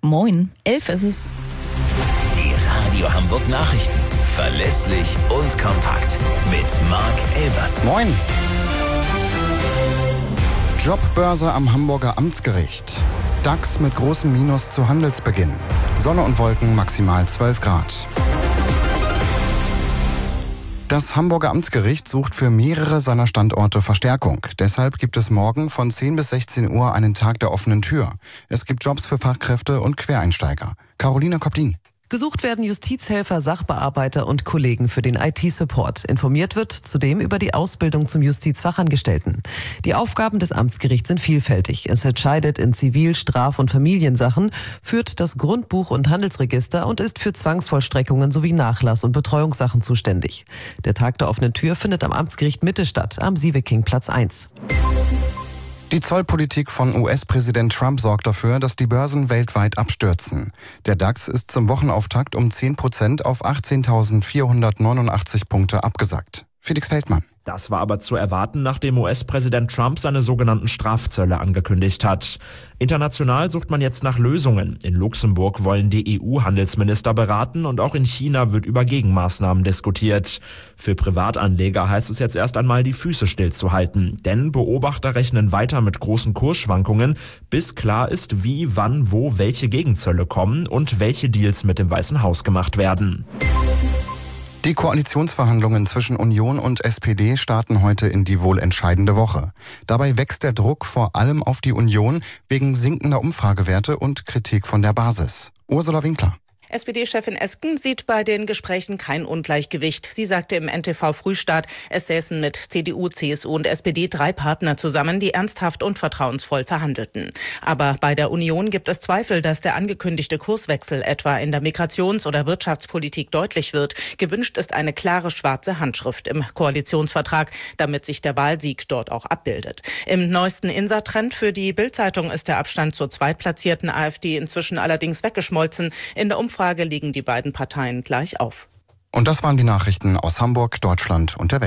Moin, 11 ist es. Die Radio Hamburg Nachrichten. Verlässlich und kompakt. Mit Marc Elvers. Moin. Jobbörse am Hamburger Amtsgericht. DAX mit großem Minus zu Handelsbeginn. Sonne und Wolken, maximal 12 Grad. Das Hamburger Amtsgericht sucht für mehrere seiner Standorte Verstärkung. Deshalb gibt es morgen von 10 bis 16 Uhr einen Tag der offenen Tür. Es gibt Jobs für Fachkräfte und Quereinsteiger. Carolina Koptin. Gesucht werden Justizhelfer, Sachbearbeiter und Kollegen für den IT-Support. Informiert wird zudem über die Ausbildung zum Justizfachangestellten. Die Aufgaben des Amtsgerichts sind vielfältig. Es entscheidet in Zivil-, Straf- und Familiensachen, führt das Grundbuch- und Handelsregister und ist für Zwangsvollstreckungen sowie Nachlass- und Betreuungssachen zuständig. Der Tag der offenen Tür findet am Amtsgericht Mitte statt, am Sievekingplatz 1. Die Zollpolitik von US-Präsident Trump sorgt dafür, dass die Börsen weltweit abstürzen. Der DAX ist zum Wochenauftakt um 10% auf 18.489 Punkte abgesackt. Felix Feldmann. Das war aber zu erwarten, nachdem US-Präsident Trump seine sogenannten Strafzölle angekündigt hat. International sucht man jetzt nach Lösungen. In Luxemburg wollen die EU-Handelsminister beraten und auch in China wird über Gegenmaßnahmen diskutiert. Für Privatanleger heißt es jetzt erst einmal, die Füße stillzuhalten. Denn Beobachter rechnen weiter mit großen Kursschwankungen, bis klar ist, wie, wann, wo welche Gegenzölle kommen und welche Deals mit dem Weißen Haus gemacht werden. Die Koalitionsverhandlungen zwischen Union und SPD starten heute in die wohl entscheidende Woche. Dabei wächst der Druck vor allem auf die Union wegen sinkender Umfragewerte und Kritik von der Basis. Ursula Winkler. SPD-Chefin Esken sieht bei den Gesprächen kein Ungleichgewicht. Sie sagte im NTV-Frühstart, es säßen mit CDU, CSU und SPD 3 Partner zusammen, die ernsthaft und vertrauensvoll verhandelten. Aber bei der Union gibt es Zweifel, dass der angekündigte Kurswechsel etwa in der Migrations- oder Wirtschaftspolitik deutlich wird. Gewünscht ist eine klare schwarze Handschrift im Koalitionsvertrag, damit sich der Wahlsieg dort auch abbildet. Im neuesten INSA-Trend für die Bild-Zeitung ist der Abstand zur zweitplatzierten AfD inzwischen allerdings weggeschmolzen. In der Umfrage liegen die beiden Parteien gleich auf. Und das waren die Nachrichten aus Hamburg, Deutschland und der Welt.